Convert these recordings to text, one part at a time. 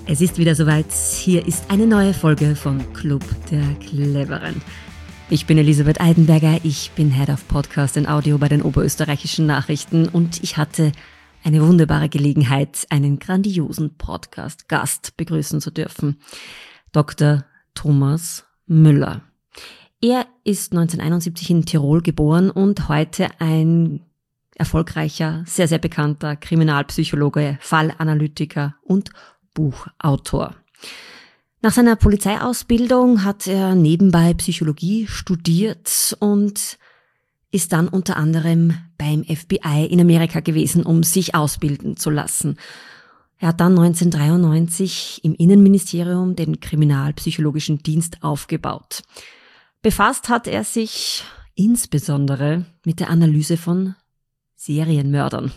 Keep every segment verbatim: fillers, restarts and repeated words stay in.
Es ist wieder soweit. Hier ist eine neue Folge von Club der Cleveren. Ich bin Elisabeth Eidenberger, ich bin Head of Podcast and Audio bei den Oberösterreichischen Nachrichten und ich hatte eine wunderbare Gelegenheit, einen grandiosen Podcast-Gast begrüßen zu dürfen. Doktor Thomas Müller. Er ist neunzehnhunderteinundsiebzig in Tirol geboren und heute ein erfolgreicher, sehr, sehr bekannter Kriminalpsychologe, Fallanalytiker und Buchautor. Nach seiner Polizeiausbildung hat er nebenbei Psychologie studiert und ist dann unter anderem beim F B I in Amerika gewesen, um sich ausbilden zu lassen. Er hat dann neunzehnhundertdreiundneunzig im Innenministerium den Kriminalpsychologischen Dienst aufgebaut. Befasst hat er sich insbesondere mit der Analyse von Serienmördern.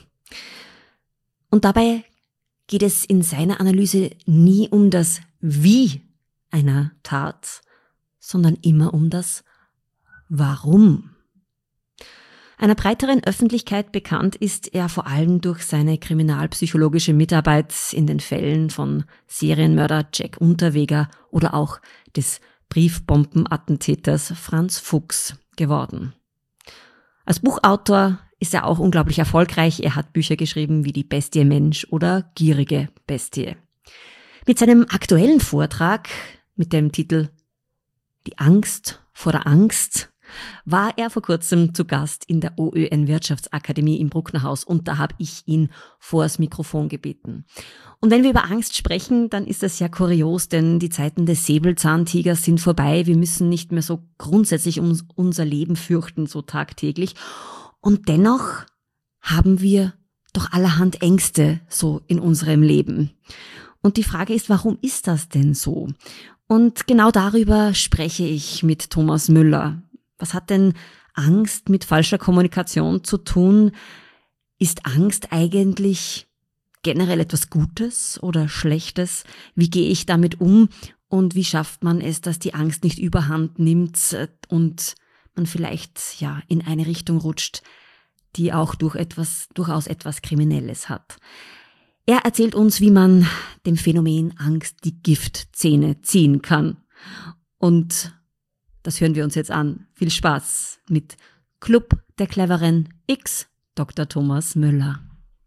Und dabei geht es in seiner Analyse nie um das Wie einer Tat, sondern immer um das Warum. Einer breiteren Öffentlichkeit bekannt ist er vor allem durch seine kriminalpsychologische Mitarbeit in den Fällen von Serienmörder Jack Unterweger oder auch des Briefbombenattentäters Franz Fuchs geworden. Als Buchautor ist er auch unglaublich erfolgreich. Er hat Bücher geschrieben wie Die Bestie Mensch oder Gierige Bestie. Mit seinem aktuellen Vortrag mit dem Titel Die Angst vor der Angst war er vor kurzem zu Gast in der O Ö N Wirtschaftsakademie im Brucknerhaus und da habe ich ihn vors Mikrofon gebeten. Und wenn wir über Angst sprechen, dann ist das ja kurios, denn die Zeiten des Säbelzahntigers sind vorbei. Wir müssen nicht mehr so grundsätzlich um unser Leben fürchten, so tagtäglich. Und dennoch haben wir doch allerhand Ängste so in unserem Leben. Und die Frage ist, warum ist das denn so? Und genau darüber spreche ich mit Thomas Müller. Was hat denn Angst mit falscher Kommunikation zu tun? Ist Angst eigentlich generell etwas Gutes oder Schlechtes? Wie gehe ich damit um? Und wie schafft man es, dass die Angst nicht überhand nimmt und man vielleicht ja in eine Richtung rutscht, die auch durch etwas, durchaus etwas Kriminelles hat? Er erzählt uns, wie man dem Phänomen Angst die Giftzähne ziehen kann. Und das hören wir uns jetzt an. Viel Spaß mit Club der Cleveren X Doktor Thomas Müller.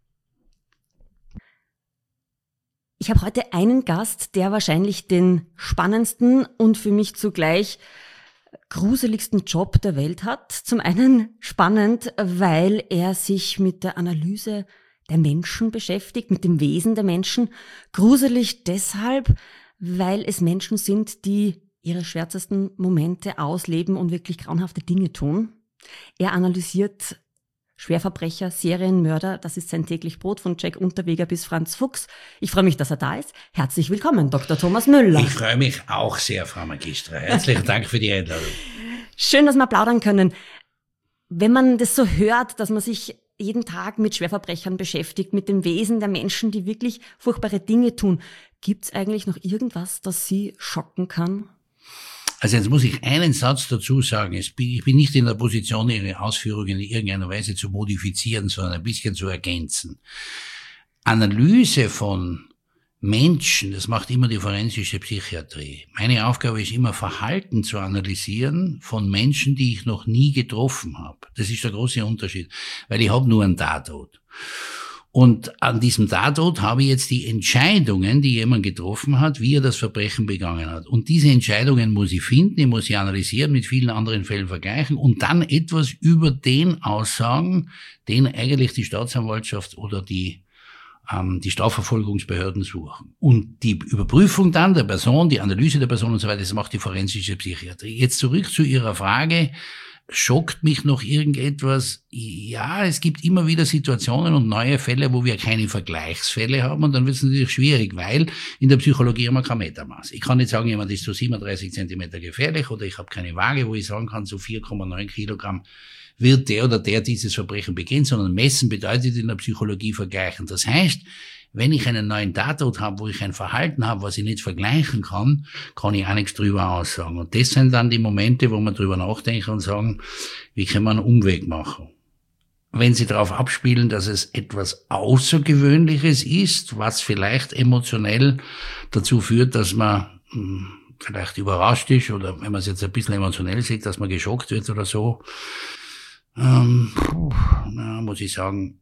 Ich habe heute einen Gast, der wahrscheinlich den spannendsten und für mich zugleich gruseligsten Job der Welt hat. Zum einen spannend, weil er sich mit der Analyse der Menschen beschäftigt, mit dem Wesen der Menschen. Gruselig deshalb, weil es Menschen sind, die ihre schwärzesten Momente ausleben und wirklich grauenhafte Dinge tun. Er analysiert Schwerverbrecher, Serienmörder, das ist sein täglich Brot, von Jack Unterweger bis Franz Fuchs. Ich freue mich, dass er da ist. Herzlich willkommen, Doktor Thomas Müller. Ich freue mich auch sehr, Frau Magistra. Herzlichen Dank für die Einladung. Schön, dass wir plaudern können. Wenn man das so hört, dass man sich jeden Tag mit Schwerverbrechern beschäftigt, mit dem Wesen der Menschen, die wirklich furchtbare Dinge tun, gibt es eigentlich noch irgendwas, das Sie schocken kann? Also jetzt muss ich einen Satz dazu sagen. Ich bin nicht in der Position, Ihre Ausführungen in irgendeiner Weise zu modifizieren, sondern ein bisschen zu ergänzen. Analyse von Menschen, das macht immer die forensische Psychiatrie. Meine Aufgabe ist immer, Verhalten zu analysieren von Menschen, die ich noch nie getroffen habe. Das ist der große Unterschied, weil ich habe nur einen Tatort. Und an diesem Tatort habe ich jetzt die Entscheidungen, die jemand getroffen hat, wie er das Verbrechen begangen hat. Und diese Entscheidungen muss ich finden, ich muss sie analysieren, mit vielen anderen Fällen vergleichen und dann etwas über den aussagen, den eigentlich die Staatsanwaltschaft oder die ähm, die Strafverfolgungsbehörden suchen. Und die Überprüfung dann der Person, die Analyse der Person und so weiter, das macht die forensische Psychiatrie. Jetzt zurück zu Ihrer Frage. Schockt mich noch irgendetwas? Ja, es gibt immer wieder Situationen und neue Fälle, wo wir keine Vergleichsfälle haben und dann wird es natürlich schwierig, weil in der Psychologie haben wir kein Metermaß. Ich kann nicht sagen, jemand ist so siebenunddreißig Zentimeter gefährlich oder ich habe keine Waage, wo ich sagen kann, so vier Komma neun Kilogramm wird der oder der dieses Verbrechen begehen, sondern messen bedeutet in der Psychologie vergleichen. Das heißt, wenn ich einen neuen Tatort habe, wo ich ein Verhalten habe, was ich nicht vergleichen kann, kann ich auch nichts drüber aussagen. Und das sind dann die Momente, wo man drüber nachdenken und sagen, wie kann man einen Umweg machen? wenn sie darauf abspielen, dass es etwas Außergewöhnliches ist, was vielleicht emotionell dazu führt, dass man mh, vielleicht überrascht ist oder wenn man es jetzt ein bisschen emotionell sieht, dass man geschockt wird oder so, ähm, na, muss ich sagen,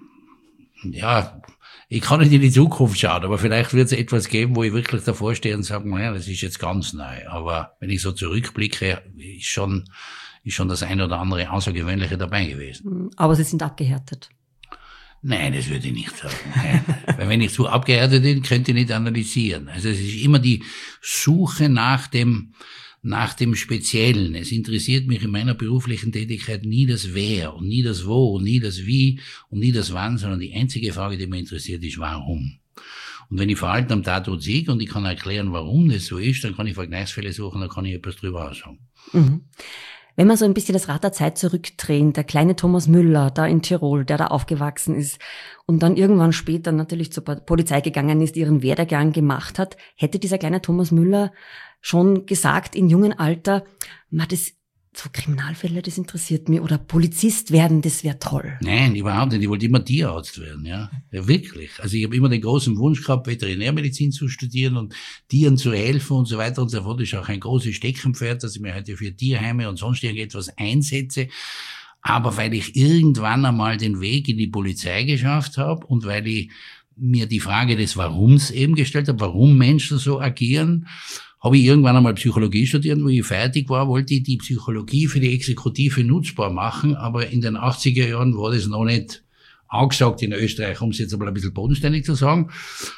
ja, ich kann nicht in die Zukunft schauen, aber vielleicht wird es etwas geben, wo ich wirklich davor stehe und sage, naja, das ist jetzt ganz neu. Aber wenn ich so zurückblicke, ist schon, ist schon das eine oder andere Außergewöhnliche dabei gewesen. Aber Sie sind abgehärtet. Nein, das würde ich nicht sagen. Nein. Weil wenn ich zu abgehärtet bin, könnte ich nicht analysieren. Also es ist immer die Suche nach dem, nach dem Speziellen. Es interessiert mich in meiner beruflichen Tätigkeit nie das Wer und nie das Wo und nie das Wie und nie das Wann, sondern die einzige Frage, die mich interessiert, ist Warum. Und wenn ich Verhalten am Tatort sehe und ich kann erklären, warum das so ist, dann kann ich Vergleichsfälle suchen, dann kann ich etwas drüber aussagen. Mhm. Wenn wir so ein bisschen das Rad der Zeit zurückdrehen, der kleine Thomas Müller, da in Tirol, der da aufgewachsen ist und dann irgendwann später natürlich zur Polizei gegangen ist, ihren Werdegang gemacht hat, hätte dieser kleine Thomas Müller schon gesagt in jungem Alter, ma, das, so Kriminalfälle, das interessiert mich, oder Polizist werden, das wäre toll. Nein, überhaupt nicht. Ich wollte immer Tierarzt werden, ja. Ja, wirklich. Also ich habe immer den großen Wunsch gehabt, Veterinärmedizin zu studieren und Tieren zu helfen und so weiter und so fort. Das ist auch ein großes Steckenpferd, dass ich mir heute für Tierheime und sonst irgendetwas einsetze. Aber weil ich irgendwann einmal den Weg in die Polizei geschafft habe und weil ich mir die Frage des Warums eben gestellt habe, warum Menschen so agieren, habe ich irgendwann einmal Psychologie studiert, wo ich fertig war, wollte ich die Psychologie für die Exekutive nutzbar machen, aber in den achtziger Jahren war das noch nicht angesagt in Österreich, um es jetzt aber ein bisschen bodenständig zu sagen.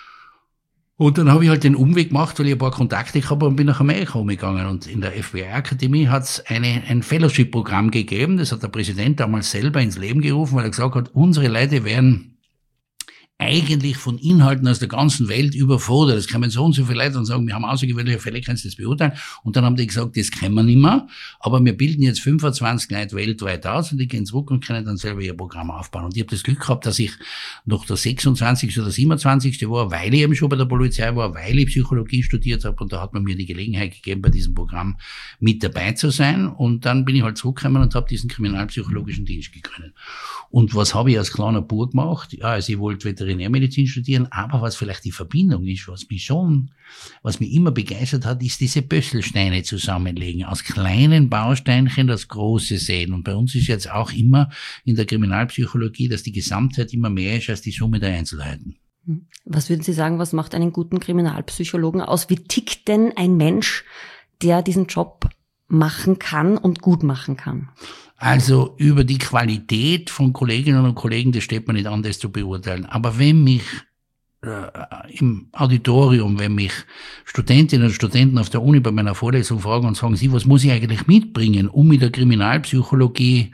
Und dann habe ich halt den Umweg gemacht, weil ich ein paar Kontakte habe und bin nach Amerika umgegangen. Und in der F B I-Akademie hat es eine, ein Fellowship-Programm gegeben, das hat der Präsident damals selber ins Leben gerufen, weil er gesagt hat, unsere Leute werden eigentlich von Inhalten aus der ganzen Welt überfordert. Das kommen so und so viele Leute und sagen, wir haben außergewöhnliche Fälle, kannst du das beurteilen? Und dann haben die gesagt, das können wir nicht mehr, aber wir bilden jetzt fünfundzwanzig Leute weltweit aus und die gehen zurück und können dann selber ihr Programm aufbauen. Und ich habe das Glück gehabt, dass ich noch der sechsundzwanzigste oder siebenundzwanzigste war, weil ich eben schon bei der Polizei war, weil ich Psychologie studiert habe und da hat man mir die Gelegenheit gegeben, bei diesem Programm mit dabei zu sein. Und dann bin ich halt zurückgekommen und habe diesen kriminalpsychologischen Dienst gegründet. Und was habe ich als kleiner Bub gemacht? Ja, also ich wollte Veterinärmedizin studieren, aber was vielleicht die Verbindung ist, was mich schon, was mich immer begeistert hat, ist diese Pösselsteine zusammenlegen, aus kleinen Bausteinchen das Große sehen. Und bei uns ist jetzt auch immer in der Kriminalpsychologie, dass die Gesamtheit immer mehr ist als die Summe der Einzelheiten. Was würden Sie sagen, was macht einen guten Kriminalpsychologen aus? Wie tickt denn ein Mensch, der diesen Job machen kann und gut machen kann? Also über die Qualität von Kolleginnen und Kollegen, das steht mir nicht an, das zu beurteilen. Aber wenn mich äh, im Auditorium, wenn mich Studentinnen und Studenten auf der Uni bei meiner Vorlesung fragen und sagen, Sie, was muss ich eigentlich mitbringen, um in der Kriminalpsychologie,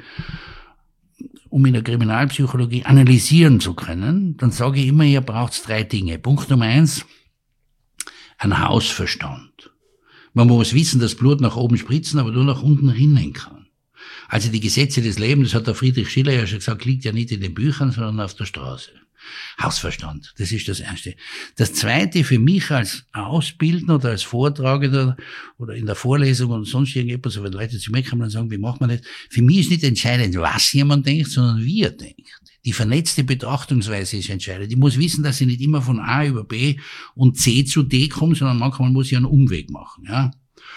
um in der Kriminalpsychologie analysieren zu können, dann sage ich immer, ihr braucht drei Dinge. Punkt Nummer eins, ein Hausverstand. Man muss wissen, dass Blut nach oben spritzen, aber nur nach unten rinnen kann. Also die Gesetze des Lebens, das hat der Friedrich Schiller ja schon gesagt, liegt ja nicht in den Büchern, sondern auf der Straße. Hausverstand, das ist das Erste. Das Zweite für mich als Ausbildner oder als Vortragender oder in der Vorlesung und sonst irgendetwas, wenn Leute zu mir kommen und sagen, wie macht man das? Für mich ist nicht entscheidend, was jemand denkt, sondern wie er denkt. Die vernetzte Betrachtungsweise ist entscheidend. Ich muss wissen, dass ich nicht immer von A über B und C zu D komme, sondern manchmal muss ich einen Umweg machen, ja.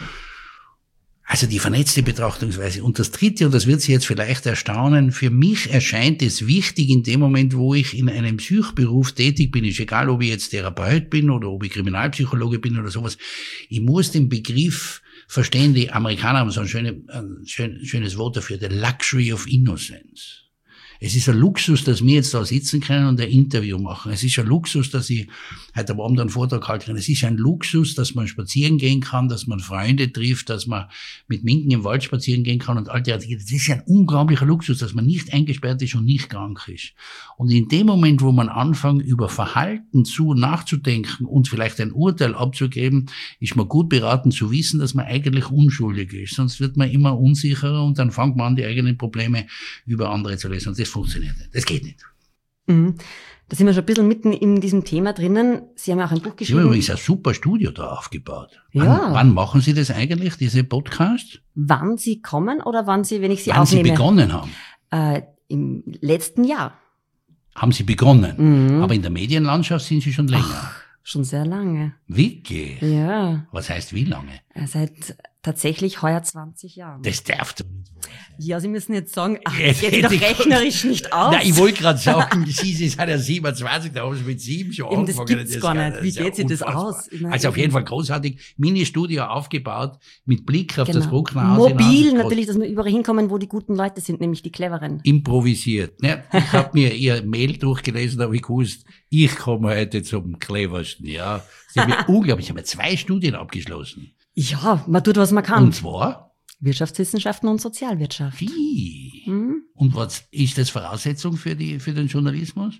Also die vernetzte Betrachtungsweise. Und das Dritte, und das wird Sie jetzt vielleicht erstaunen, für mich erscheint es wichtig in dem Moment, wo ich in einem Psychberuf tätig bin, ist egal, ob ich jetzt Therapeut bin oder ob ich Kriminalpsychologe bin oder sowas, ich muss den Begriff verstehen, die Amerikaner haben so ein, schöne, ein schön, schönes Wort dafür, the luxury of innocence. Es ist ein Luxus, dass wir jetzt da sitzen können und ein Interview machen. Es ist ein Luxus, dass ich heute Abend einen Vortrag halten kann. Es ist ein Luxus, dass man spazieren gehen kann, dass man Freunde trifft, dass man mit Minken im Wald spazieren gehen kann und all die Dinge. Das ist ein unglaublicher Luxus, dass man nicht eingesperrt ist und nicht krank ist. Und in dem Moment, wo man anfängt, über Verhalten zu nachzudenken und vielleicht ein Urteil abzugeben, ist man gut beraten zu wissen, dass man eigentlich unschuldig ist. Sonst wird man immer unsicherer und dann fängt man an, die eigenen Probleme über andere zu lösen. Und das funktioniert nicht. Das geht nicht. Mhm. Da sind wir schon ein bisschen mitten in diesem Thema drinnen. Sie haben ja auch ein Buch geschrieben. Sie haben übrigens ein super Studio da aufgebaut. Ja. Wann, wann machen Sie das eigentlich, diese Podcasts? Wann Sie kommen oder wann Sie, wenn ich Sie wann aufnehme? Wann Sie begonnen haben? Äh, im letzten Jahr. Haben Sie begonnen? Mhm. Aber in der Medienlandschaft sind Sie schon länger. Ach, schon sehr lange. Wirklich? Ja. Was heißt wie lange? Seit tatsächlich heuer zwanzig Jahren. Das darf doch nicht wahr sein. Ja, Sie müssen jetzt sagen, ach, Jetzt das geht hätte doch ich- rechnerisch nicht aus. Nein, ich wollte gerade sagen, Sie, Sie sind ja siebenundzwanzig, da haben Sie mit sieben schon Eben, das angefangen. gibt's gar nicht. ist Wie ja geht sich das unfassbar. aus? Ich meine, Also auf jeden Fall großartig. Mini-Studio aufgebaut, mit Blick auf das Genau. Brucknerhaus. Mobil hinaus. natürlich, dass wir überall hinkommen, wo die guten Leute sind, nämlich die Cleveren. Improvisiert. Ne? Ich habe mir Ihr Mail durchgelesen, da habe ich gewusst, ich komme heute zum cleversten. Ja, Sie haben mir unglaublich, ich habe zwei Studien abgeschlossen. Ja, man tut, was man kann. Und zwar, Wirtschaftswissenschaften und Sozialwirtschaft. wie? Hm? Und was ist das Voraussetzung für die für den Journalismus?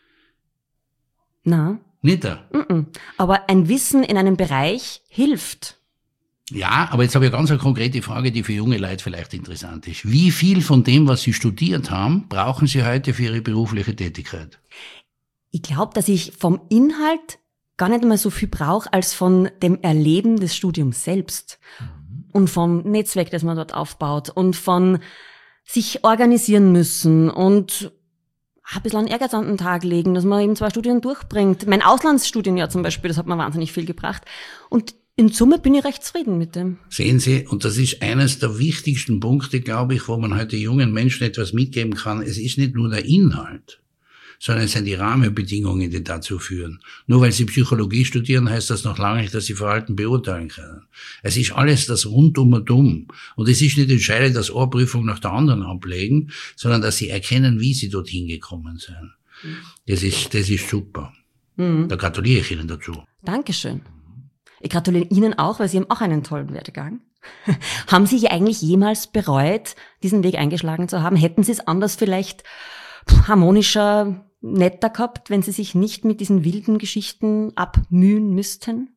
Na, Nicht da. mm-mm. Aber ein Wissen in einem Bereich hilft. Ja, aber jetzt habe ich eine ganz eine konkrete Frage, die für junge Leute vielleicht interessant ist. Wie viel von dem, was Sie studiert haben, brauchen Sie heute für Ihre berufliche Tätigkeit? Ich glaube, dass ich vom Inhalt gar nicht mehr so viel brauche, als von dem Erleben des Studiums selbst. Und vom Netzwerk, das man dort aufbaut. Und von sich organisieren müssen und ein bisschen an Ehrgeiz an den Tag legen, dass man eben zwei Studien durchbringt. Mein Auslandsstudienjahr zum Beispiel, das hat mir wahnsinnig viel gebracht. Und in Summe bin ich recht zufrieden mit dem. Sehen Sie, und das ist eines der wichtigsten Punkte, glaube ich, wo man heute jungen Menschen etwas mitgeben kann. Es ist nicht nur der Inhalt, sondern es sind die Rahmenbedingungen, die dazu führen. Nur weil Sie Psychologie studieren, heißt das noch lange nicht, dass Sie Verhalten beurteilen können. Es ist alles das Rundum und um. Und es ist nicht entscheidend, dass eine Prüfung nach der anderen ablegen, sondern dass Sie erkennen, wie Sie dorthin gekommen sind. Das ist, das ist super. Mhm. Da gratuliere ich Ihnen dazu. Dankeschön. Ich gratuliere Ihnen auch, weil Sie haben auch einen tollen Werdegang. Haben Sie eigentlich jemals bereut, diesen Weg eingeschlagen zu haben? Hätten Sie es anders vielleicht harmonischer, netter gehabt, wenn Sie sich nicht mit diesen wilden Geschichten abmühen müssten?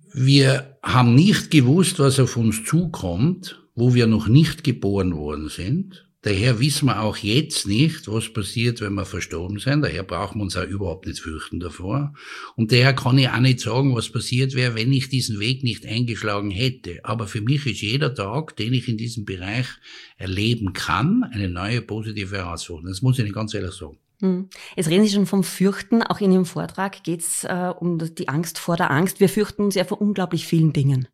Wir haben nicht gewusst, was auf uns zukommt, wo wir noch nicht geboren worden sind. Daher wissen wir auch jetzt nicht, was passiert, wenn wir verstorben sind. Daher brauchen wir uns auch überhaupt nicht fürchten davor. Und daher kann ich auch nicht sagen, was passiert wäre, wenn ich diesen Weg nicht eingeschlagen hätte. Aber für mich ist jeder Tag, den ich in diesem Bereich erleben kann, eine neue positive Herausforderung. Das muss ich Ihnen ganz ehrlich sagen. Hm. Jetzt reden Sie schon vom Fürchten. Auch in Ihrem Vortrag geht es äh, um die Angst vor der Angst. Wir fürchten uns ja vor unglaublich vielen Dingen.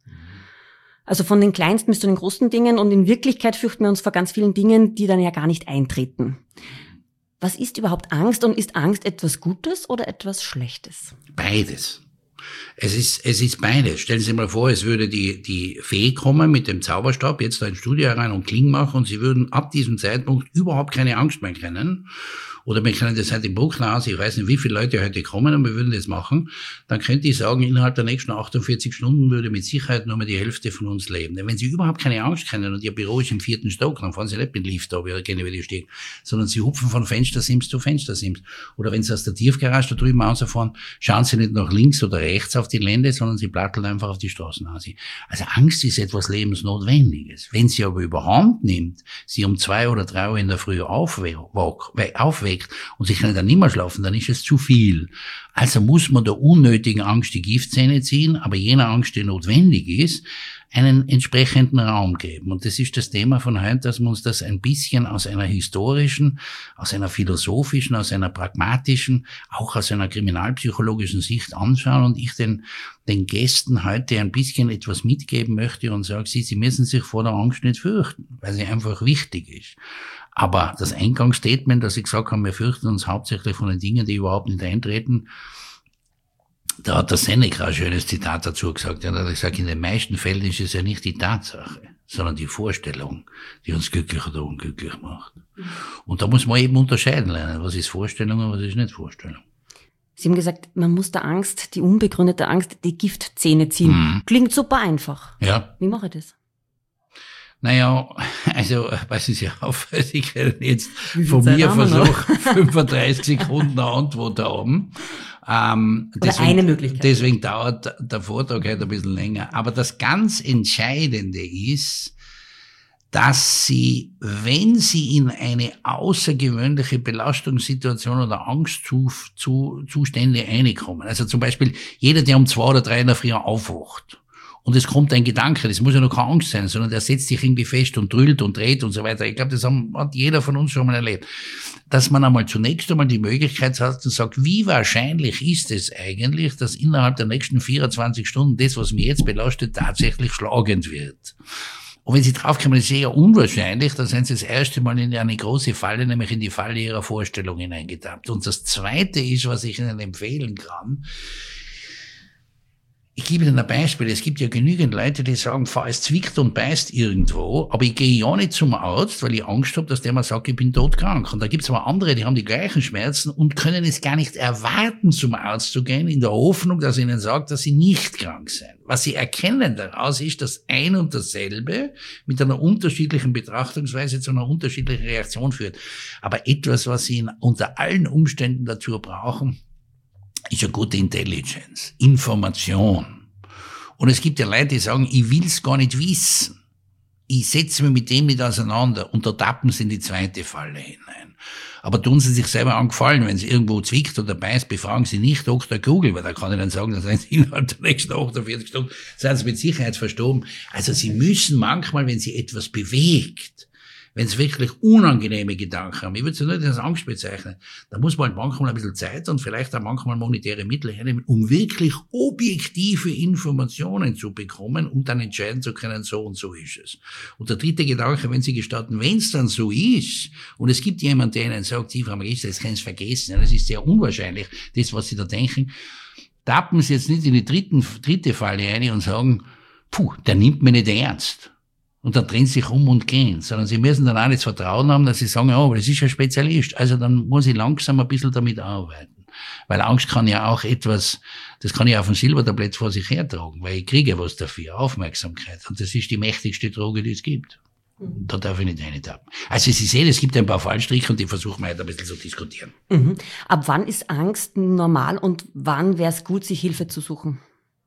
Also von den kleinsten bis zu den großen Dingen. Und in Wirklichkeit fürchten wir uns vor ganz vielen Dingen, die dann ja gar nicht eintreten. Was ist überhaupt Angst? Und ist Angst etwas Gutes oder etwas Schlechtes? Beides. Es ist, es ist beides. Stellen Sie sich mal vor, es würde die, die Fee kommen mit dem Zauberstab, jetzt da ins Studio herein und Kling machen, und Sie würden ab diesem Zeitpunkt überhaupt keine Angst mehr kennen. Oder wir können das halt im Brucknerhaus, ich weiß nicht, wie viele Leute heute kommen, und wir würden das machen, dann könnte ich sagen, innerhalb der nächsten achtundvierzig Stunden würde mit Sicherheit nur mehr die Hälfte von uns leben. Denn wenn Sie überhaupt keine Angst kennen und Ihr Büro ist im vierten Stock, dann fahren Sie nicht mit dem Lift ab, oder kennen wir die Steg, sondern Sie hupfen von Fenstersims zu Fenstersims. Oder wenn Sie aus der Tiefgarage da drüben rausfahren, schauen Sie nicht nach links oder rechts auf die Lände, sondern Sie platteln einfach auf die Straßen raus. Also Angst ist etwas Lebensnotwendiges. Wenn sie aber überhand nimmt, Sie um zwei oder drei Uhr in der Früh aufweckt, aufweckt und Sie können dann nicht mehr schlafen, dann ist es zu viel. Also muss man der unnötigen Angst die Giftzähne ziehen, aber jener Angst, die notwendig ist, einen entsprechenden Raum geben. Und das ist das Thema von heute, dass wir uns das ein bisschen aus einer historischen, aus einer philosophischen, aus einer pragmatischen, auch aus einer kriminalpsychologischen Sicht anschauen und ich den, den Gästen heute ein bisschen etwas mitgeben möchte und sage, sie, sie müssen sich vor der Angst nicht fürchten, weil sie einfach wichtig ist. Aber das Eingangsstatement, das ich gesagt habe, wir fürchten uns hauptsächlich von den Dingen, die überhaupt nicht eintreten, da hat der Seneca ein schönes Zitat dazu gesagt. Er hat gesagt, in den meisten Fällen ist es ja nicht die Tatsache, sondern die Vorstellung, die uns glücklich oder unglücklich macht. Und da muss man eben unterscheiden lernen, was ist Vorstellung und was ist nicht Vorstellung. Sie haben gesagt, man muss der Angst, die unbegründete Angst, die Giftzähne ziehen. Mhm. Klingt super einfach. Ja. Wie mache ich das? Naja, also passen Sie auf, Sie können jetzt von mir versuchen, fünfunddreißig Sekunden eine Antwort haben. Ähm, Oder deswegen, eine Möglichkeit. Deswegen dauert der Vortrag heute ein bisschen länger. Aber das ganz Entscheidende ist, dass Sie, wenn Sie in eine außergewöhnliche Belastungssituation oder Angstzustände reinkommen, also zum Beispiel jeder, der um zwei oder drei in der Früh aufwacht und es kommt ein Gedanke, das muss ja noch keine Angst sein, sondern der setzt sich irgendwie fest und drüllt und dreht und so weiter. Ich glaube, das hat jeder von uns schon mal erlebt. Dass man einmal zunächst einmal die Möglichkeit hat und sagt, wie wahrscheinlich ist es eigentlich, dass innerhalb der nächsten vierundzwanzig Stunden das, was mich jetzt belastet, tatsächlich schlagend wird. Und wenn Sie draufkommen, das ist eher unwahrscheinlich, dann sind Sie das erste Mal in eine große Falle, nämlich in die Falle Ihrer Vorstellung hineingetappt. Und das Zweite ist, was ich Ihnen empfehlen kann, ich gebe Ihnen ein Beispiel. Es gibt ja genügend Leute, die sagen, es zwickt und beißt irgendwo, aber ich gehe ja nicht zum Arzt, weil ich Angst habe, dass der mal sagt, ich bin todkrank. Und da gibt es aber andere, die haben die gleichen Schmerzen und können es gar nicht erwarten, zum Arzt zu gehen, in der Hoffnung, dass er ihnen sagt, dass sie nicht krank sind. Was sie erkennen daraus ist, dass ein und dasselbe mit einer unterschiedlichen Betrachtungsweise zu einer unterschiedlichen Reaktion führt. Aber etwas, was sie unter allen Umständen dazu brauchen, ist eine gute Intelligence, Information. Und es gibt ja Leute, die sagen, ich will's gar nicht wissen. Ich setze mich mit dem nicht auseinander. Und da tappen sie in die zweite Falle hinein. Aber tun sie sich selber angefallen, wenn sie irgendwo zwickt oder beißt, befragen sie nicht Doktor Google, weil da kann ich dann sagen, dass sie innerhalb der nächsten achtundvierzig Stunden sind sie mit Sicherheit verstorben. Also sie müssen manchmal, wenn sie etwas bewegt, wenn es wirklich unangenehme Gedanken haben, ich würde es ja nicht als Angst bezeichnen, da muss man halt manchmal ein bisschen Zeit und vielleicht auch manchmal monetäre Mittel hernehmen, um wirklich objektive Informationen zu bekommen, um dann entscheiden zu können, so und so ist es. Und der dritte Gedanke, wenn Sie gestatten, wenn es dann so ist, und es gibt jemanden, der Ihnen sagt, Sie, Frau Magister, das können Sie vergessen, ja, das ist sehr unwahrscheinlich, das, was Sie da denken, tappen Sie jetzt nicht in die dritten, dritte Falle rein und sagen, puh, der nimmt mich nicht ernst. Und dann drehen sie sich um und gehen, sondern sie müssen dann auch nicht das Vertrauen haben, dass sie sagen, ja, aber das ist ein Spezialist. Also dann muss ich langsam ein bisschen damit arbeiten. Weil Angst kann ja auch etwas, das kann ich auf ein Silbertablett vor sich hertragen, weil ich kriege was dafür, Aufmerksamkeit. Und das ist die mächtigste Droge, die es gibt. Und da darf ich nicht reintappen. Also Sie sehen, es gibt ein paar Fallstricke und die versuchen wir heute ein bisschen zu diskutieren. Mhm. Ab wann ist Angst normal und wann wäre es gut, sich Hilfe zu suchen?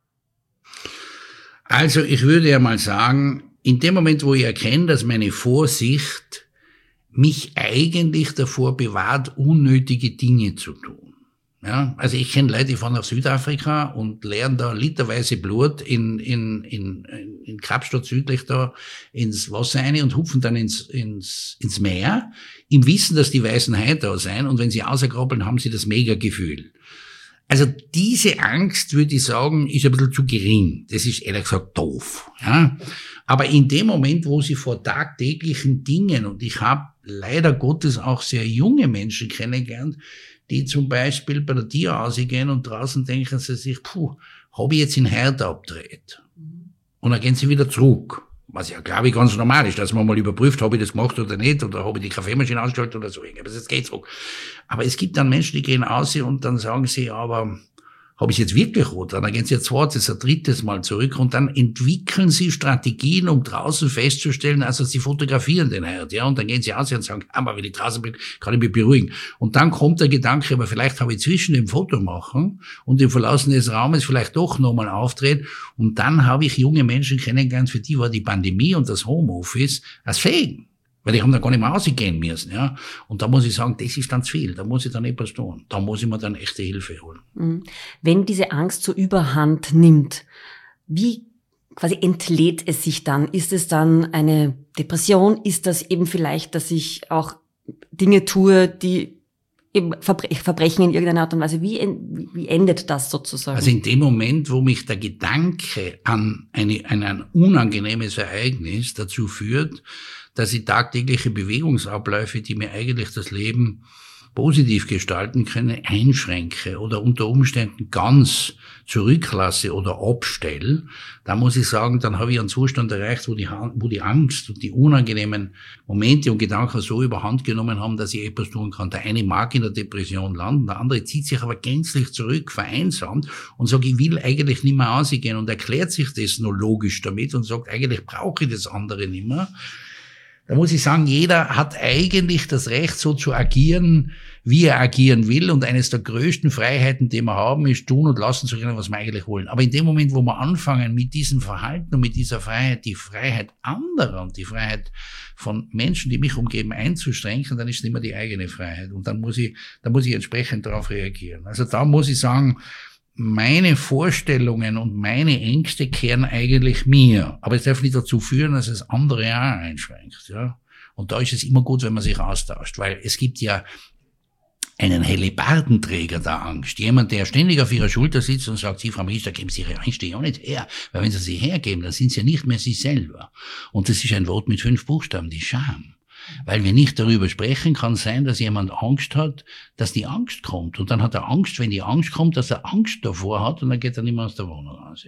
Also ich würde ja mal sagen, in dem Moment, wo ich erkenne, dass meine Vorsicht mich eigentlich davor bewahrt, unnötige Dinge zu tun. Ja, also ich kenne Leute, die fahren nach Südafrika und leeren da literweise Blut in, in, in, in Kapstadt südlich da ins Wasser rein und hupfen dann ins, ins, ins Meer, im Wissen, dass die weißen Haie da sein, und wenn sie rauskrabbeln, haben sie das Mega-Gefühl. Also diese Angst, würde ich sagen, ist ein bisschen zu gering. Das ist ehrlich gesagt doof. Ja? Aber in dem Moment, wo sie vor tagtäglichen Dingen, und ich habe leider Gottes auch sehr junge Menschen kennengelernt, die zum Beispiel bei der Tierhause gehen und draußen denken sie sich, puh, habe ich jetzt den Herd abgedreht? Und dann gehen sie wieder zurück. Was ja, glaube ich, ganz normal ist, dass man mal überprüft, habe ich das gemacht oder nicht, oder habe ich die Kaffeemaschine ausgeschaltet oder so. Aber das geht zurück. Aber es gibt dann Menschen, die gehen aus und dann sagen sie, aber habe ich jetzt wirklich rot? Dann gehen sie ein zweites, ein drittes Mal zurück und dann entwickeln sie Strategien, um draußen festzustellen, also sie fotografieren den Herd, ja, und dann gehen sie aus und sagen, aber wenn ich draußen bin, kann ich mich beruhigen. Und dann kommt der Gedanke, aber vielleicht habe ich zwischen dem Foto machen und dem Verlassen des Raumes vielleicht doch nochmal aufdrehen, und dann habe ich junge Menschen kennengelernt, für die war die Pandemie und das Homeoffice als Segen. Weil die haben da gar nicht mehr rausgehen müssen, ja. Und da muss ich sagen, das ist dann zu viel. Da muss ich dann etwas tun. Da muss ich mir dann echte Hilfe holen. Wenn diese Angst so Überhand nimmt, wie quasi entlädt es sich dann? Ist es dann eine Depression? Ist das eben vielleicht, dass ich auch Dinge tue, die eben Verbrechen in irgendeiner Art und Weise? Wie, wie endet das sozusagen? Also in dem Moment, wo mich der Gedanke an, eine, an ein unangenehmes Ereignis dazu führt, dass ich tagtägliche Bewegungsabläufe, die mir eigentlich das Leben positiv gestalten können, einschränke oder unter Umständen ganz zurücklasse oder abstelle, da muss ich sagen, dann habe ich einen Zustand erreicht, wo die, wo die Angst und die unangenehmen Momente und Gedanken so überhand genommen haben, dass ich etwas tun kann. Der eine mag in der Depression landen, der andere zieht sich aber gänzlich zurück, vereinsamt und sagt, ich will eigentlich nicht mehr rausgehen, und erklärt sich das nur logisch damit und sagt, eigentlich brauche ich das andere nicht mehr. Da muss ich sagen, jeder hat eigentlich das Recht, so zu agieren, wie er agieren will. Und eines der größten Freiheiten, die wir haben, ist tun und lassen zu können, was wir eigentlich wollen. Aber in dem Moment, wo wir anfangen, mit diesem Verhalten und mit dieser Freiheit, die Freiheit anderer und die Freiheit von Menschen, die mich umgeben, einzuschränken, dann ist es nicht mehr die eigene Freiheit. Und dann muss ich, dann muss ich entsprechend darauf reagieren. Also da muss ich sagen, meine Vorstellungen und meine Ängste kehren eigentlich mir. Aber es darf nicht dazu führen, dass es andere auch einschränkt, ja. Und da ist es immer gut, wenn man sich austauscht, weil es gibt ja einen Hellebardenträger der Angst. Jemand, der ständig auf ihrer Schulter sitzt und sagt, Sie, Frau Minister, geben Sie Ihre Ängste ja nicht her. Weil wenn Sie sie hergeben, dann sind Sie ja nicht mehr Sie selber. Und das ist ein Wort mit fünf Buchstaben, die Scham. Weil wir nicht darüber sprechen, kann sein, dass jemand Angst hat, dass die Angst kommt. Und dann hat er Angst, wenn die Angst kommt, dass er Angst davor hat und dann geht er nicht mehr aus der Wohnung raus.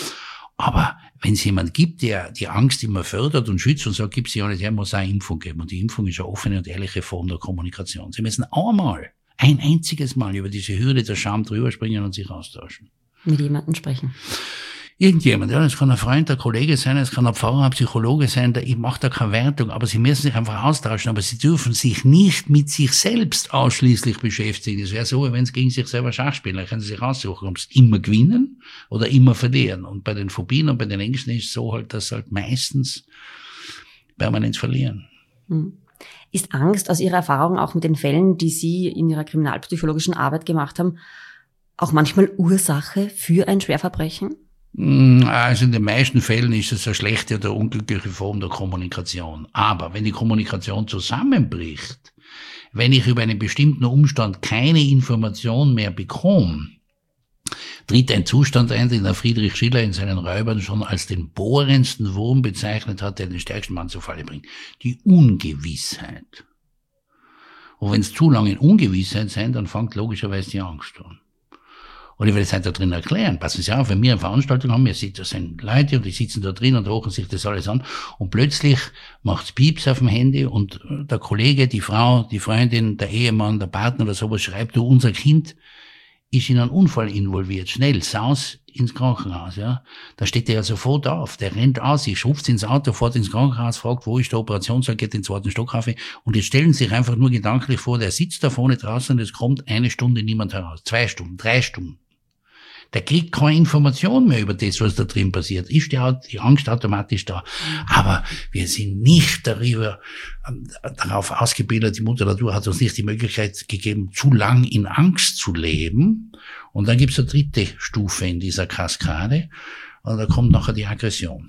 Aber wenn es jemand gibt, der die Angst immer fördert und schützt und sagt, gib's ja nicht her, muss eine Impfung geben. Und die Impfung ist eine offene und ehrliche Form der Kommunikation. Sie müssen einmal, ein einziges Mal über diese Hürde der Scham drüber springen und sich austauschen. Mit jemandem sprechen. Irgendjemand, ja, das kann ein Freund, ein Kollege sein, es kann ein Pfarrer, ein Psychologe sein, der, ich mache da keine Wertung, aber Sie müssen sich einfach austauschen, aber Sie dürfen sich nicht mit sich selbst ausschließlich beschäftigen. Das wäre so, wie wenn Sie gegen sich selber Schach spielen, dann können Sie sich aussuchen, ob Sie immer gewinnen oder immer verlieren. Und bei den Phobien und bei den Ängsten ist es so halt, dass Sie halt meistens permanent verlieren. Hm. Ist Angst aus Ihrer Erfahrung auch mit den Fällen, die Sie in Ihrer kriminalpsychologischen Arbeit gemacht haben, auch manchmal Ursache für ein Schwerverbrechen? Also in den meisten Fällen ist es eine schlechte oder unglückliche Form der Kommunikation. Aber wenn die Kommunikation zusammenbricht, wenn ich über einen bestimmten Umstand keine Information mehr bekomme, tritt ein Zustand ein, den der Friedrich Schiller in seinen Räubern schon als den bohrendsten Wurm bezeichnet hat, der den stärksten Mann zu Falle bringt. Die Ungewissheit. Und wenn es zu lange in Ungewissheit sein, dann fängt logischerweise die Angst an. Und ich will es halt da drin erklären. Passen Sie auf, wenn wir eine Veranstaltung haben, wir sitzen, das sind Leute und die sitzen da drin und hören sich das alles an und plötzlich macht's Pieps auf dem Handy und der Kollege, die Frau, die Freundin, der Ehemann, der Partner oder sowas schreibt, du, unser Kind ist in einen Unfall involviert. Schnell, saus ins Krankenhaus, ja. Da steht der ja sofort auf. Der rennt aus, ich schupft ins Auto, fährt ins Krankenhaus, fragt, wo ist der Operationssaal, geht den zweiten Stock rauf. Und jetzt stellen Sie sich einfach nur gedanklich vor, der sitzt da vorne draußen und es kommt eine Stunde niemand heraus. Zwei Stunden, drei Stunden. Der kriegt keine Information mehr über das, was da drin passiert. Ist die, die Angst automatisch da. Aber wir sind nicht darüber, äh, darauf ausgebildet, die Mutter Natur hat uns nicht die Möglichkeit gegeben, zu lang in Angst zu leben. Und dann gibt's eine dritte Stufe in dieser Kaskade. Und da kommt nachher die Aggression.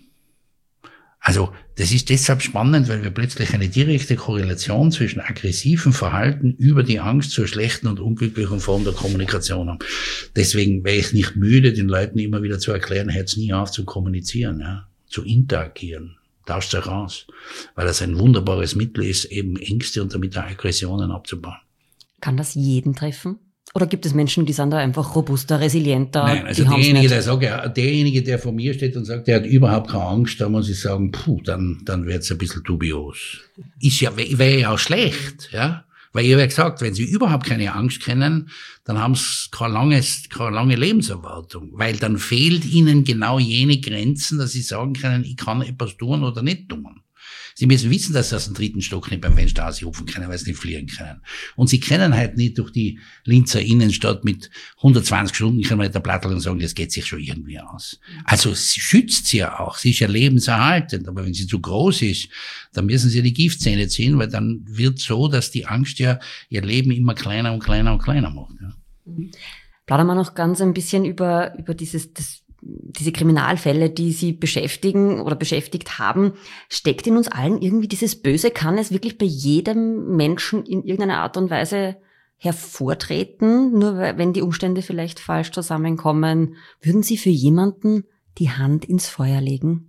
Also, das ist deshalb spannend, weil wir plötzlich eine direkte Korrelation zwischen aggressivem Verhalten über die Angst zur schlechten und unglücklichen Form der Kommunikation haben. Deswegen wäre ich nicht müde, den Leuten immer wieder zu erklären, hört nie auf zu kommunizieren, ja, zu interagieren. Tauscht euch aus. Weil das ein wunderbares Mittel ist, eben Ängste und damit auch Aggressionen abzubauen. Kann das jeden treffen? Oder gibt es Menschen, die sind da einfach robuster, resilienter? Nein, also derjenige, der sagt, ja, derjenige, der vor mir steht und sagt, der hat überhaupt keine Angst, da muss ich sagen, puh, dann, dann wird's ein bisschen dubios. Ist ja, wäre ja auch schlecht, ja. Weil ich habe ja gesagt, wenn sie überhaupt keine Angst kennen, dann haben sie keine lange, keine lange Lebenserwartung. Weil dann fehlt ihnen genau jene Grenzen, dass sie sagen können, ich kann etwas tun oder nicht tun. Sie müssen wissen, dass sie aus dem dritten Stock nicht beim Fenster aushupfen können, weil sie nicht fliegen können. Und sie können halt nicht durch die Linzer Innenstadt mit hundertzwanzig Stundenkilometer Plattel und sagen, das geht sich schon irgendwie aus. Also sie schützt sie ja auch. Sie ist ja lebenserhaltend. Aber wenn sie zu groß ist, dann müssen sie die Giftzähne ziehen, weil dann wird so, dass die Angst ja ihr Leben immer kleiner und kleiner und kleiner macht. Ja. Plaudern wir noch ganz ein bisschen über, über dieses, das diese Kriminalfälle, die Sie beschäftigen oder beschäftigt haben. Steckt in uns allen irgendwie dieses Böse? Kann es wirklich bei jedem Menschen in irgendeiner Art und Weise hervortreten, nur wenn die Umstände vielleicht falsch zusammenkommen? Würden Sie für jemanden die Hand ins Feuer legen?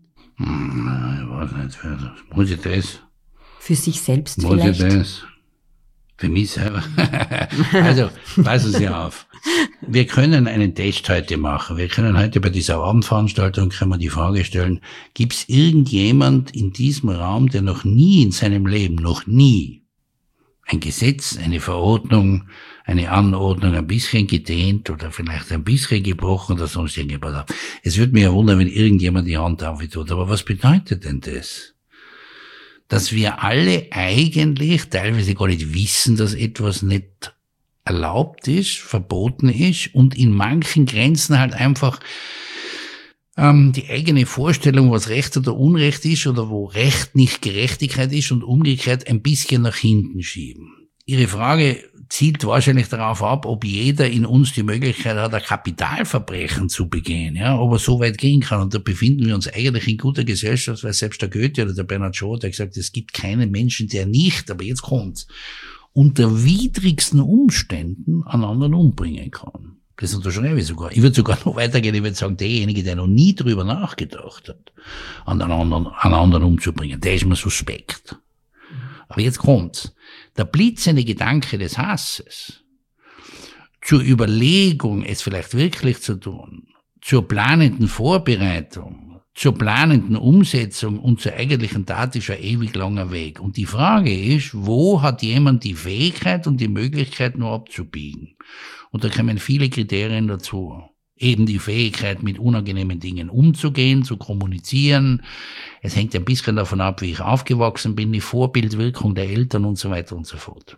Hm, ich weiß nicht, muss ich das? Für sich selbst muss vielleicht? Muss ich das? Für mich selber. Also, passen Sie auf. Wir können einen Test heute machen. Wir können heute bei dieser Abendveranstaltung können wir die Frage stellen, gibt es irgendjemand in diesem Raum, der noch nie in seinem Leben, noch nie, ein Gesetz, eine Verordnung, eine Anordnung ein bisschen gedehnt oder vielleicht ein bisschen gebrochen oder sonst irgendwas hat? Es würde mich ja wundern, wenn irgendjemand die Hand auftut. Aber was bedeutet denn das? Dass wir alle eigentlich teilweise gar nicht wissen, dass etwas nicht erlaubt ist, verboten ist und in manchen Grenzen halt einfach ähm, die eigene Vorstellung, was Recht oder Unrecht ist oder wo Recht nicht Gerechtigkeit ist und umgekehrt ein bisschen nach hinten schieben. Ihre Frage zielt wahrscheinlich darauf ab, ob jeder in uns die Möglichkeit hat, ein Kapitalverbrechen zu begehen, ja, ob er so weit gehen kann. Und da befinden wir uns eigentlich in guter Gesellschaft, weil selbst der Goethe oder der Bernhard Shaw hat gesagt, es gibt keinen Menschen, der nicht, aber jetzt kommt's, unter widrigsten Umständen einen anderen umbringen kann. Das unterschreibe ich sogar. Ich würde sogar noch weitergehen, ich würde sagen, derjenige, der noch nie drüber nachgedacht hat, einen anderen, einen anderen umzubringen, der ist mir suspekt. Aber jetzt kommt's. Der blitzende Gedanke des Hasses, zur Überlegung, es vielleicht wirklich zu tun, zur planenden Vorbereitung, zur planenden Umsetzung und zur eigentlichen Tat ist ein ewig langer Weg. Und die Frage ist, wo hat jemand die Fähigkeit und die Möglichkeit nur abzubiegen? Und da kommen viele Kriterien dazu. Eben die Fähigkeit, mit unangenehmen Dingen umzugehen, zu kommunizieren. Es hängt ein bisschen davon ab, wie ich aufgewachsen bin, die Vorbildwirkung der Eltern und so weiter und so fort.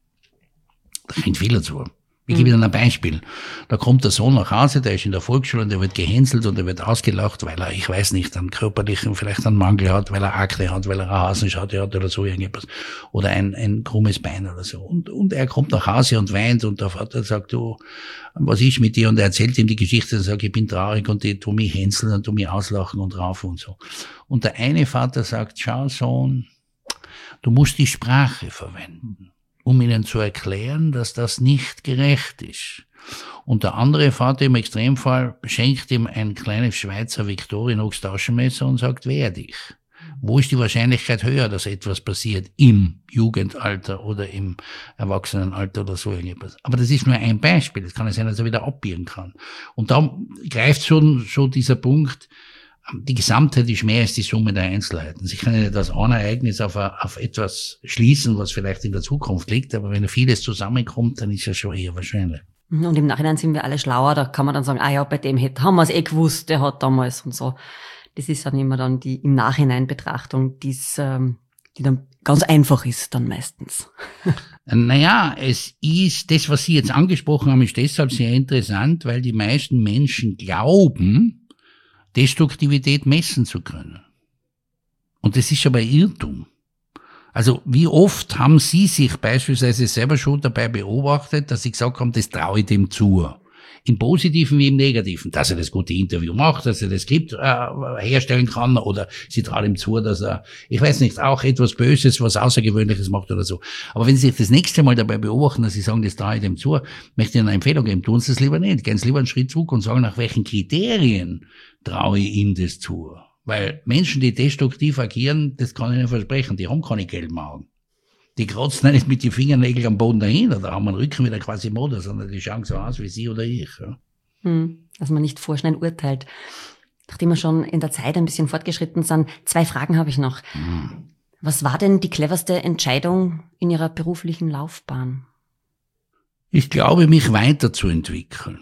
Da hängt viel dazu. Ich gebe Ihnen ein Beispiel. Da kommt der Sohn nach Hause, der ist in der Volksschule und der wird gehänselt und der wird ausgelacht, weil er, ich weiß nicht, einen körperlichen, vielleicht einen Mangel hat, weil er Akne hat, weil er eine Hasenscharte hat oder so irgendwas. Oder ein, ein krummes Bein oder so. Und, und er kommt nach Hause und weint und der Vater sagt, du, was ist mit dir? Und er erzählt ihm die Geschichte und sagt, ich bin traurig und die tun mich hänseln und tun mich auslachen und rauf und so. Und der eine Vater sagt, schau Sohn, du musst die Sprache verwenden, um ihnen zu erklären, dass das nicht gerecht ist. Und der andere Vater im Extremfall schenkt ihm ein kleines Schweizer Victorinox Taschenmesser und sagt, wehr dich. Wo ist die Wahrscheinlichkeit höher, dass etwas passiert im Jugendalter oder im Erwachsenenalter oder so irgendwas? Aber das ist nur ein Beispiel. Es kann ja sein, dass er wieder abbiegen kann. Und da greift schon, schon dieser Punkt, die Gesamtheit ist mehr als die Summe der Einzelheiten. Sie können nicht das ein Ereignis auf, auf etwas schließen, was vielleicht in der Zukunft liegt, aber wenn vieles zusammenkommt, dann ist ja schon eher wahrscheinlich. Und im Nachhinein sind wir alle schlauer, da kann man dann sagen, ah ja, bei dem hätte, haben wir es eh gewusst, der hat damals und so. Das ist dann immer dann die im Nachhinein Betrachtung, die's, ähm, die dann ganz einfach ist dann meistens. Naja, es ist, das, was Sie jetzt angesprochen haben, ist deshalb sehr interessant, weil die meisten Menschen glauben, Destruktivität messen zu können. Und das ist aber Irrtum. Also wie oft haben Sie sich beispielsweise selber schon dabei beobachtet, dass Sie gesagt haben, das traue ich dem zu. Im Positiven wie im Negativen. Dass er das gute Interview macht, dass er das Skript äh, herstellen kann oder Sie trauen ihm zu, dass er, ich weiß nicht, auch etwas Böses, was Außergewöhnliches macht oder so. Aber wenn Sie sich das nächste Mal dabei beobachten, dass Sie sagen, das traue ich dem zu, möchte ich Ihnen eine Empfehlung geben, tun Sie es lieber nicht. Gehen Sie lieber einen Schritt zurück und sagen, nach welchen Kriterien traue ich ihm das zu. Weil Menschen, die destruktiv agieren, das kann ich Ihnen versprechen, die haben keine gelben Augen. Die kratzen nicht mit den Fingernägeln am Boden dahin, oder haben einen Rücken wieder quasi Mode, sondern die schauen so aus wie Sie oder ich. Ja. Hm, dass man nicht vorschnell urteilt. Nachdem wir schon in der Zeit ein bisschen fortgeschritten sind, zwei Fragen habe ich noch. Hm. Was war denn die cleverste Entscheidung in Ihrer beruflichen Laufbahn? Ich glaube, mich weiterzuentwickeln.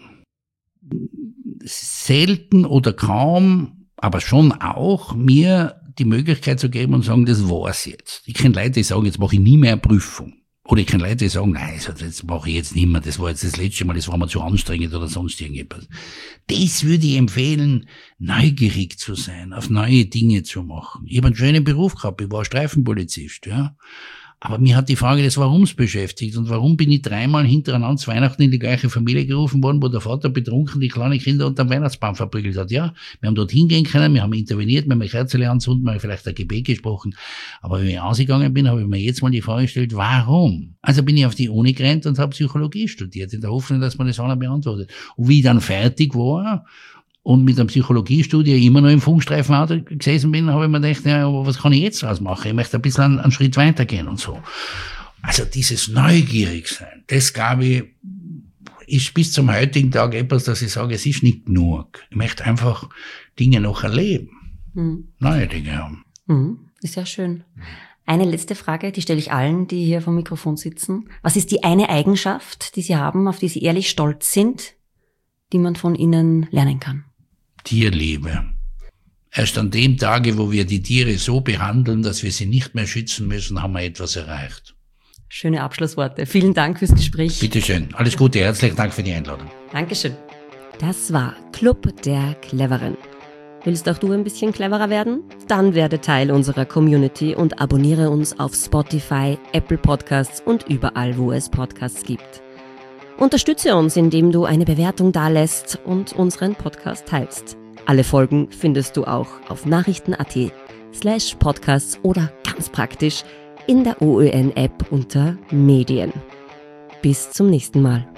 Selten oder kaum, aber schon auch, mir die Möglichkeit zu geben und sagen, das war's jetzt. Ich kenne Leute, die sagen, jetzt mache ich nie mehr eine Prüfung. Oder ich kenne Leute, die sagen, nein, das mache ich jetzt nicht mehr, das war jetzt das letzte Mal, das war mir zu anstrengend oder sonst irgendetwas. Das würde ich empfehlen, neugierig zu sein, auf neue Dinge zu machen. Ich habe einen schönen Beruf gehabt, ich war Streifenpolizist, ja. Aber mir hat die Frage des Warums beschäftigt. Und warum bin ich dreimal hintereinander zu Weihnachten in die gleiche Familie gerufen worden, wo der Vater betrunken die kleinen Kinder unter dem Weihnachtsbaum verprügelt hat? Ja, wir haben dort hingehen können, wir haben interveniert, wir haben ein Kerzchen anzünden, wir haben vielleicht ein Gebet gesprochen. Aber wenn ich ausgegangen bin, habe ich mir jetzt mal die Frage gestellt, warum? Also bin ich auf die Uni gerannt und habe Psychologie studiert, in der Hoffnung, dass man das auch noch beantwortet. Und wie ich dann fertig war und mit einem Psychologiestudie immer noch im Funkstreifenauto gesessen bin, habe ich mir gedacht, ja, aber was kann ich jetzt draus machen? Ich möchte ein bisschen einen, einen Schritt weitergehen und so. Also dieses Neugierigsein, das glaube ich, ist bis zum heutigen Tag etwas, dass ich sage, es ist nicht genug. Ich möchte einfach Dinge noch erleben. Mhm. Neue Dinge haben. Mhm. Ist ja schön. Eine letzte Frage, die stelle ich allen, die hier vom Mikrofon sitzen. Was ist die eine Eigenschaft, die Sie haben, auf die Sie ehrlich stolz sind, die man von Ihnen lernen kann? Tierliebe. Erst an dem Tage, wo wir die Tiere so behandeln, dass wir sie nicht mehr schützen müssen, haben wir etwas erreicht. Schöne Abschlussworte. Vielen Dank fürs Gespräch. Bitte schön. Alles Gute. Herzlichen Dank für die Einladung. Dankeschön. Das war Club der Cleveren. Willst auch du ein bisschen cleverer werden? Dann werde Teil unserer Community und abonniere uns auf Spotify, Apple Podcasts und überall, wo es Podcasts gibt. Unterstütze uns, indem du eine Bewertung dalässt und unseren Podcast teilst. Alle Folgen findest du auch auf nachrichten.at slash podcasts oder ganz praktisch in der O Ö N-App unter Medien. Bis zum nächsten Mal.